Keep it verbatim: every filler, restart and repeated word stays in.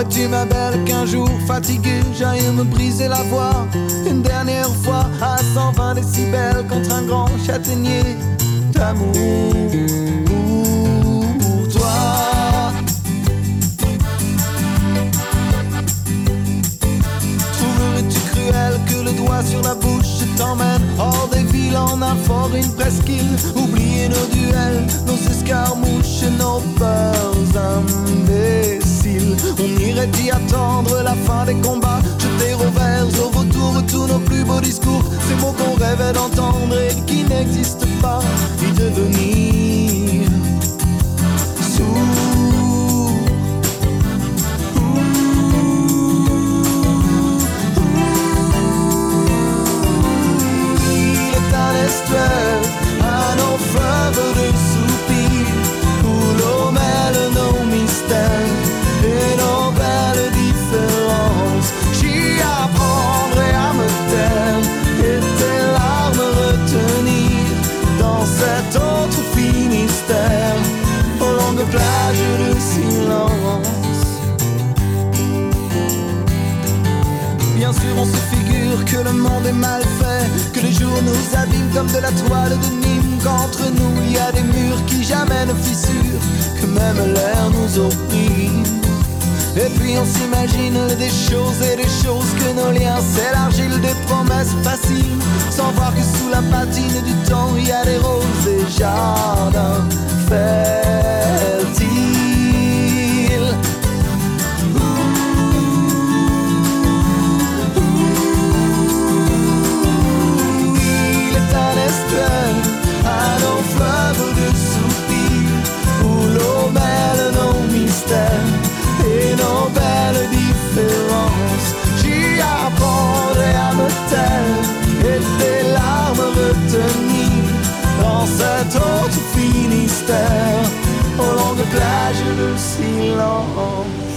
Aimerais-tu ma belle qu'un jour fatigué j'aille me briser la voix une dernière fois à cent vingt décibels contre un grand châtaignier d'amour pour toi. Trouverais-tu cruel que le doigt sur la bouche t'emmène hors des villes en un fort, une presqu'île? Oublier nos duels, nos escarmouches, nos peurs imbéciles. On irait y attendre la fin des combats, jeter au vert, au vautour tous nos plus beaux discours, ces mots qu'on rêvait d'entendre et qui n'existent pas, y devenir sourds. À nos fleuves de soupirs où l'eau mêle nos mystères et nos belles différences. J'y apprendrai à me taire et tes larmes retenir dans cet autre Finistère aux longues plages de silence. Bien sûr on se figure que le monde est mal fait, que les jours nous abîment comme de la toile de Nîmes, qu'entre nous il y a des murs qui jamais ne fissurent, que même l'air nous opprime. Et puis on s'imagine des choses et des choses, que nos liens c'est l'argile des promesses faciles, sans voir que sous la patine du temps il y a des roses et jardins fertiles. À nos fleuves de soupirs où l'eau mêle nos mystères et nos belles différences. J'y apprendrai à me taire et tes larmes retenir dans cet autre Finistère aux longues plages de silence.